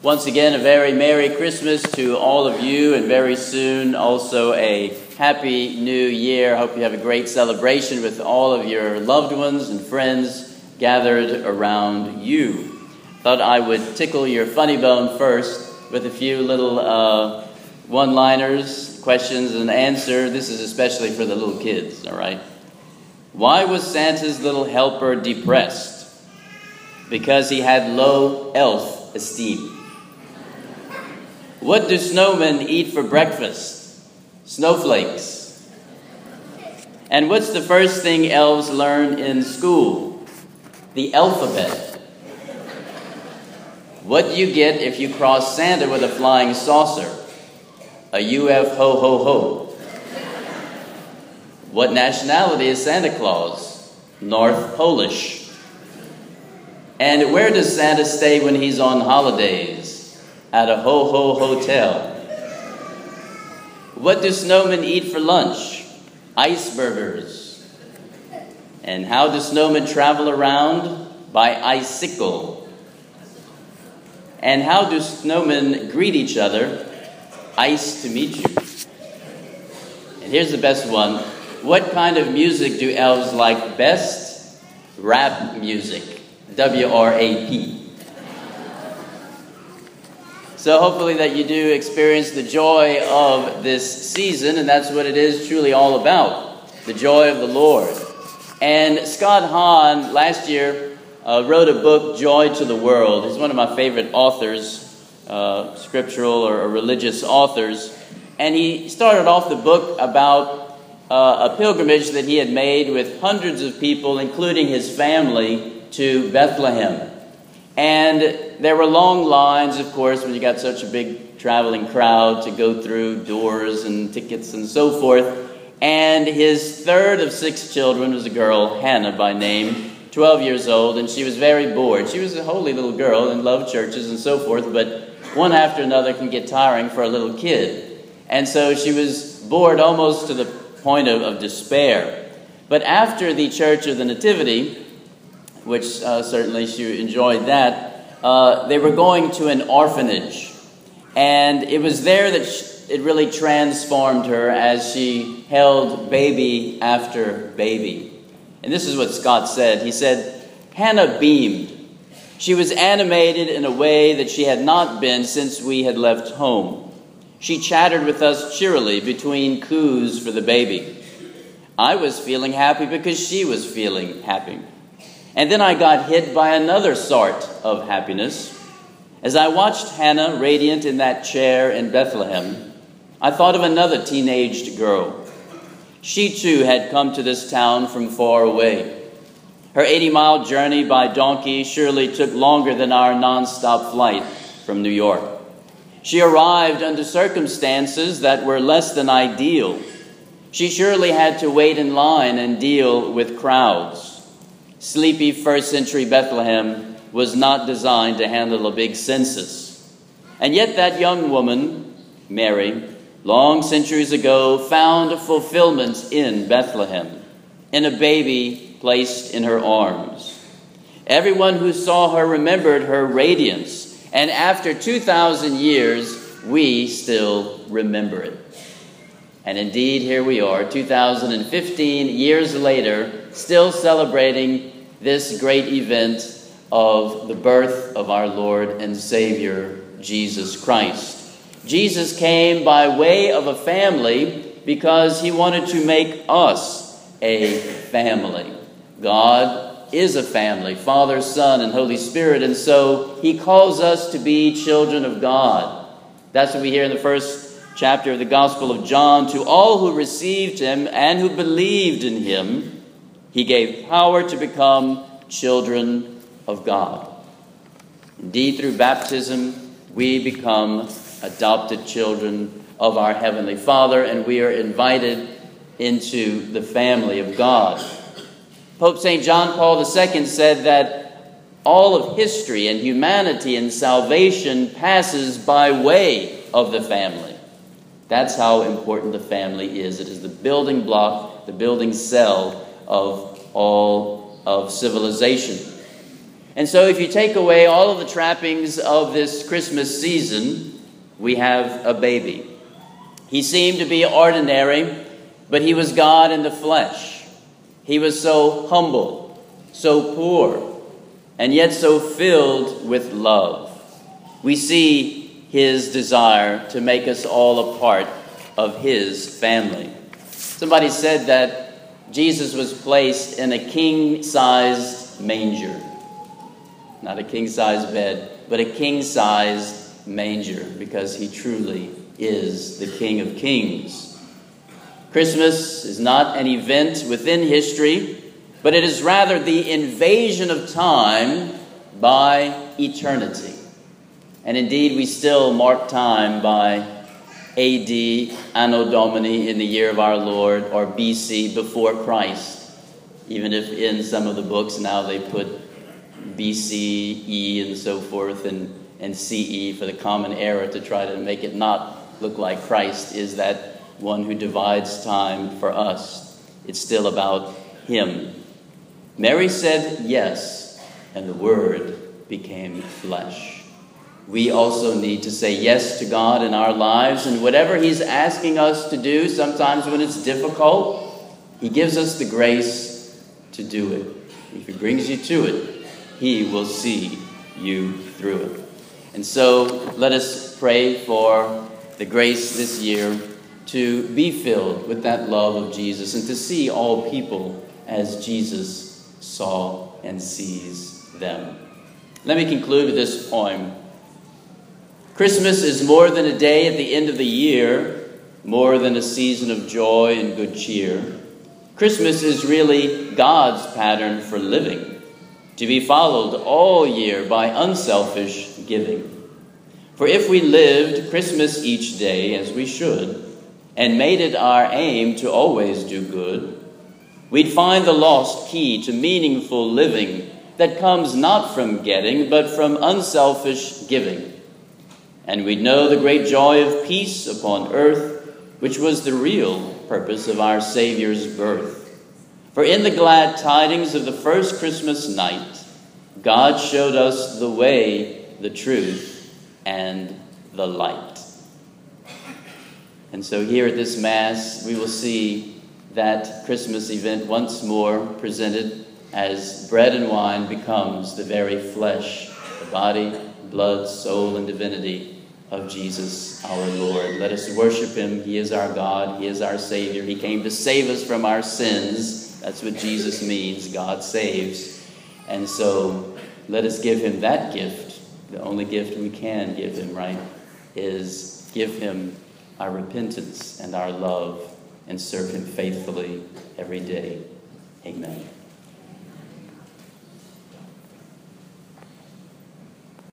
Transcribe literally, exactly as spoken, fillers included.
Once again, a very Merry Christmas to all of you, and very soon also a Happy New Year. I hope you have a great celebration with all of your loved ones and friends gathered around you. Thought I would tickle your funny bone first with a few little uh, one-liners, questions and answer. This is especially for the little kids, all right? Why was Santa's little helper depressed? Because he had low elf esteem. What do snowmen eat for breakfast? Snowflakes. And what's the first thing elves learn in school? The alphabet. What do you get if you cross Santa with a flying saucer? A U F ho ho ho. What nationality is Santa Claus? North Polish. And where does Santa stay when he's on holidays? At a ho-ho hotel. What do snowmen eat for lunch? Ice burgers. And how do snowmen travel around? By icicle. And how do snowmen greet each other? Ice to meet you. And here's the best one. What kind of music do elves like best? Rap music. W R A P. So hopefully that you do experience the joy of this season, and that's what it is truly all about, the joy of the Lord. And Scott Hahn last year uh, wrote a book, Joy to the World. He's one of my favorite authors, uh, scriptural or, or religious authors. And he started off the book about uh, a pilgrimage that he had made with hundreds of people, including his family, to Bethlehem. And there were long lines, of course, when you got such a big traveling crowd to go through, doors and tickets and so forth. And his third of six children was a girl, Hannah by name, twelve years old, and she was very bored. She was a holy little girl and loved churches and so forth, but one after another can get tiring for a little kid. And so she was bored almost to the point of, of despair. But after the Church of the Nativity, which uh, certainly she enjoyed that, uh, they were going to an orphanage. And it was there that she, it really transformed her as she held baby after baby. And this is what Scott said. He said, Hannah beamed. She was animated in a way that she had not been since we had left home. She chattered with us cheerily between coos for the baby. I was feeling happy because she was feeling happy. And then I got hit by another sort of happiness. As I watched Hannah radiant in that chair in Bethlehem, I thought of another teenaged girl. She too had come to this town from far away. Her eighty-mile journey by donkey surely took longer than our non-stop flight from New York. She arrived under circumstances that were less than ideal. She surely had to wait in line and deal with crowds. Sleepy first century Bethlehem was not designed to handle a big census. And yet that young woman, Mary, long centuries ago, found fulfillment in Bethlehem, in a baby placed in her arms. Everyone who saw her remembered her radiance, and after two thousand years, we still remember it. And indeed, here we are, two thousand fifteen years later, still celebrating this great event of the birth of our Lord and Savior, Jesus Christ. Jesus came by way of a family because he wanted to make us a family. God is a family, Father, Son, and Holy Spirit, and so he calls us to be children of God. That's what we hear in the first chapter of the Gospel of John. To all who received him and who believed in him, he gave power to become children of God. Indeed, through baptism, we become adopted children of our Heavenly Father, and we are invited into the family of God. Pope Saint John Paul the Second said that all of history and humanity and salvation passes by way of the family. That's how important the family is. It is the building block, the building cell of all of civilization. And so if you take away all of the trappings of this Christmas season, we have a baby. He seemed to be ordinary, but he was God in the flesh. He was so humble, so poor, and yet so filled with love. We see his desire to make us all a part of his family. Somebody said that Jesus was placed in a king-sized manger. Not a king-sized bed, but a king-sized manger, because he truly is the King of Kings. Christmas is not an event within history, but it is rather the invasion of time by eternity. And indeed, we still mark time by A D, Anno Domini, in the year of our Lord, or B C, before Christ. Even if in some of the books now they put B C E and so forth, and, and C E for the common era to try to make it not look like Christ is that one who divides time for us. It's still about him. Mary said yes, and the Word became flesh. We also need to say yes to God in our lives, and whatever he's asking us to do, sometimes when it's difficult, he gives us the grace to do it. If he brings you to it, he will see you through it. And so let us pray for the grace this year to be filled with that love of Jesus and to see all people as Jesus saw and sees them. Let me conclude with this poem. Christmas is more than a day at the end of the year, more than a season of joy and good cheer. Christmas is really God's pattern for living, to be followed all year by unselfish giving. For if we lived Christmas each day as we should, and made it our aim to always do good, we'd find the lost key to meaningful living that comes not from getting, but from unselfish giving. And we'd know the great joy of peace upon earth, which was the real purpose of our Savior's birth. For in the glad tidings of the first Christmas night, God showed us the way, the truth, and the light. And so here at this Mass, we will see that Christmas event once more presented as bread and wine becomes the very flesh, the body, blood, soul, and divinity of Jesus our Lord. Let us worship him. He is our God. He is our Savior. He came to save us from our sins. That's what Jesus means. God saves. And so let us give him that gift. The only gift we can give him, right, is give him our repentance and our love and serve him faithfully every day. Amen.